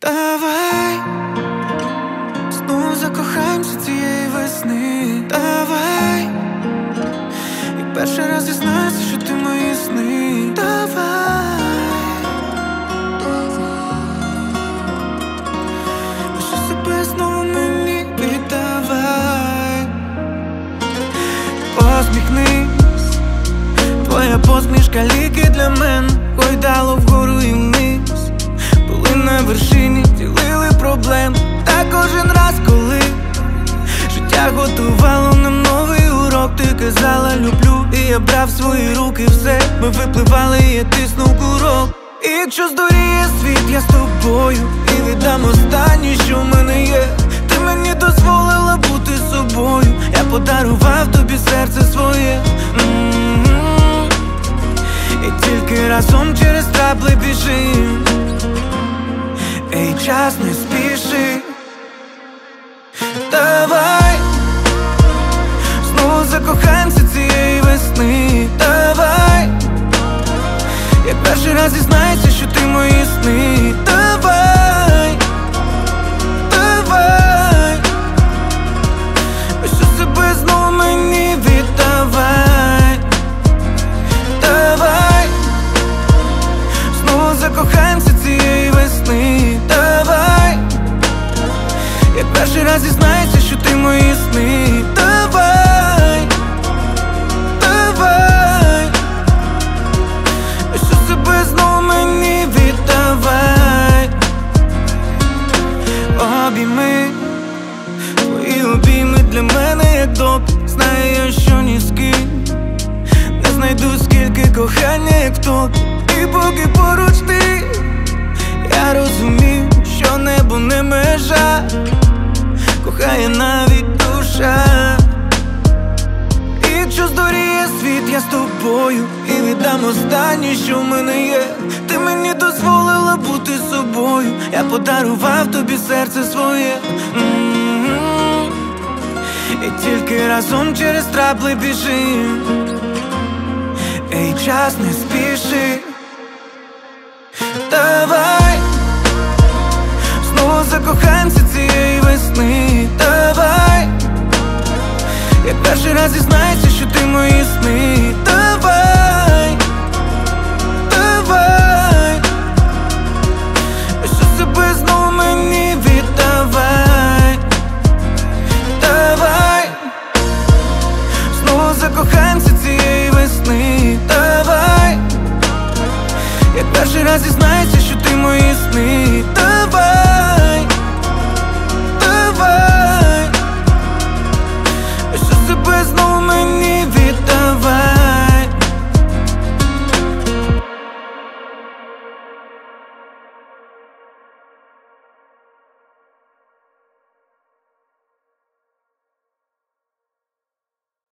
Давай знову закохаємося цієї весни. Давай, як перший раз дізнаюся, що ти мої сни. Давай, лише себе знову мені віддавай. Посміхнись, твоя посмішка ліки для мене. Гойдало вгору і вниз, були на вершині, ділили проблем. Та кожен раз, коли життя готувало нам новий урок, ти казала люблю, і я брав в свої руки все. Ми випливали, і я тиснув курок. І якщо здуріє світ, я з тобою, і віддам останнє, що в мене є. Ти мені дозволила бути собою, я подарував тобі серце своє. І тільки разом через трапли біжим. Ей, час не спіши. Давай знову закохаємося цієї весни. Давай, як перший раз дізнайся, що ти мої сни. Давай, давай, усю себе знову мені віддавай. Давай знову закохаємося цієї весни. Давай, як перший раз дізнайся, що ти мої сни. Давай, давай, усю себе знову мені віддавай. Обійми, твої обійми для мене як допік. Знаю я, що ні з ким не знайду скільки кохання, як в тобі. І поки поруч ти, я розумію, що небо не межа, кохає навіть душа. І якщо здуріє світ, я з тобою, і віддам останнє, що в мене є. Ти мені дозволила бути собою, я подарував тобі серце своє. І тільки разом через трапли біжим. Ей, час не спіши. Давай знову закохаємося цієї весни. Давай, як перший раз дізнайся,